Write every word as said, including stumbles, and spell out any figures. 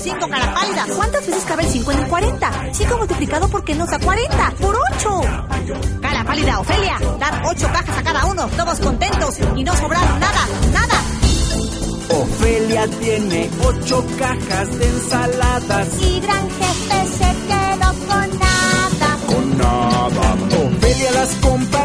cinco, cara pálida. ¿Cuántas veces cabe el cinco en el cuarenta? cinco multiplicado por qué nos da cuarenta. ¡Por ocho! Cara pálida, Ofelia. Dar ocho cajas a cada uno, todos contentos y no sobraron nada, nada. Ofelia tiene ocho cajas de ensaladas. Y gran jefe se quedó con nada. Con nada. Ofelia las compra